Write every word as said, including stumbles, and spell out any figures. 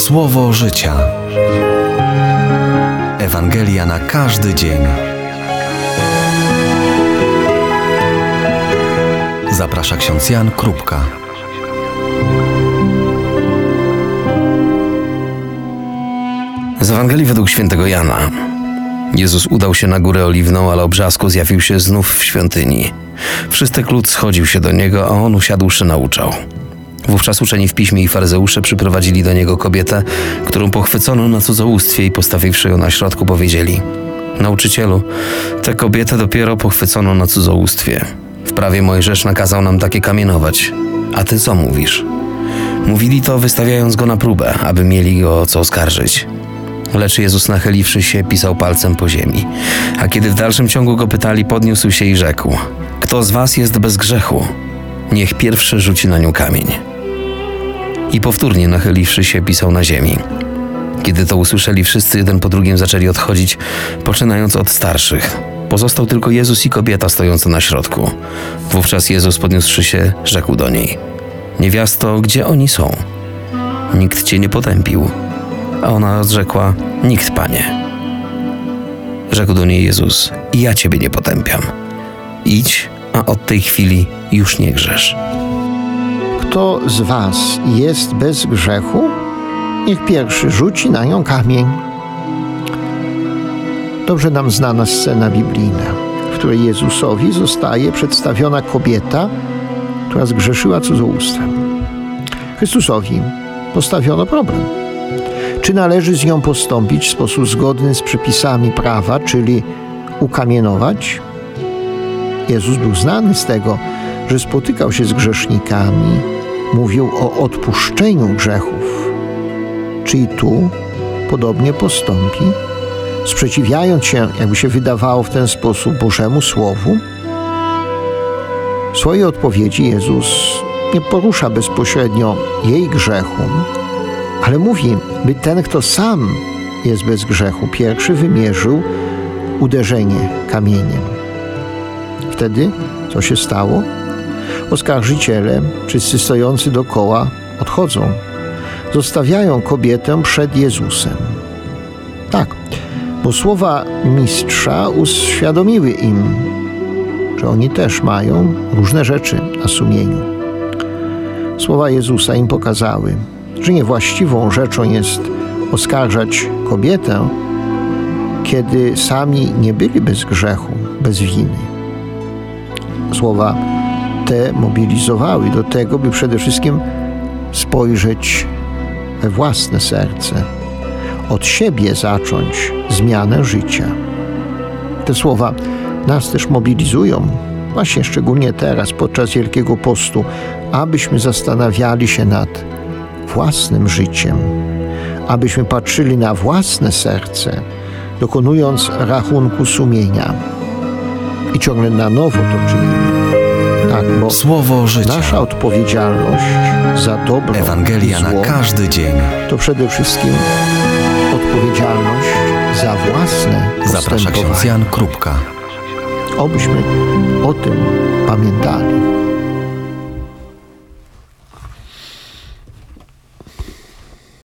Słowo życia. Ewangelia na każdy dzień. Zaprasza ksiądz Jan Krupka. Z Ewangelii według świętego Jana. Jezus udał się na Górę Oliwną, ale o brzasku zjawił się znów w świątyni. Wszystek lud schodził się do niego, a on usiadłszy nauczał. Wówczas uczeni w piśmie i faryzeusze przyprowadzili do niego kobietę, którą pochwycono na cudzołóstwie i postawiwszy ją na środku, powiedzieli: Nauczycielu, tę kobietę dopiero pochwycono na cudzołóstwie. W prawie Mojżesz nakazał nam takie kamienować. A ty co mówisz? Mówili to, wystawiając go na próbę, aby mieli go o co oskarżyć. Lecz Jezus, nachyliwszy się, pisał palcem po ziemi. A kiedy w dalszym ciągu go pytali, podniósł się i rzekł: Kto z was jest bez grzechu? Niech pierwszy rzuci na nią kamień. I powtórnie nachyliwszy się, pisał na ziemi. Kiedy to usłyszeli, wszyscy jeden po drugim zaczęli odchodzić, poczynając od starszych. Pozostał tylko Jezus i kobieta stojąca na środku. Wówczas Jezus, podniósłszy się, rzekł do niej: Niewiasto, gdzie oni są? Nikt cię nie potępił. A ona odrzekła: Nikt, Panie. Rzekł do niej Jezus: I ja ciebie nie potępiam. Idź, a od tej chwili już nie grzesz. Kto z was jest bez grzechu, niech pierwszy rzuci na nią kamień. Dobrze nam znana scena biblijna, w której Jezusowi zostaje przedstawiona kobieta, która zgrzeszyła cudzołóstwem. Chrystusowi postawiono problem. Czy należy z nią postąpić w sposób zgodny z przepisami prawa, czyli ukamienować? Jezus był znany z tego, że spotykał się z grzesznikami, mówił o odpuszczeniu grzechów. Czy i tu podobnie postąpi, sprzeciwiając się, jakby się wydawało w ten sposób, Bożemu Słowu? W swojej odpowiedzi Jezus nie porusza bezpośrednio jej grzechu, ale mówi, by ten, kto sam jest bez grzechu, pierwszy wymierzył uderzenie kamieniem. Wtedy co się stało? Oskarżyciele, wszyscy stojący dokoła, odchodzą. Zostawiają kobietę przed Jezusem. Tak, bo słowa mistrza uświadomiły im, że oni też mają różne rzeczy na sumieniu. Słowa Jezusa im pokazały, że niewłaściwą rzeczą jest oskarżać kobietę, kiedy sami nie byli bez grzechu, bez winy. Słowa te mobilizowały do tego, by przede wszystkim spojrzeć we własne serce, od siebie zacząć zmianę życia. Te słowa nas też mobilizują, właśnie szczególnie teraz, podczas Wielkiego Postu, abyśmy zastanawiali się nad własnym życiem, abyśmy patrzyli na własne serce, dokonując rachunku sumienia i ciągle na nowo to czynimy. Tak, bo Słowo życia. Nasza odpowiedzialność za dobro Ewangelia i zło na każdy dzień. to przede wszystkim odpowiedzialność za własne Zaprasza ksiądz postępowanie. Jan Krupka. Obyśmy o tym pamiętali.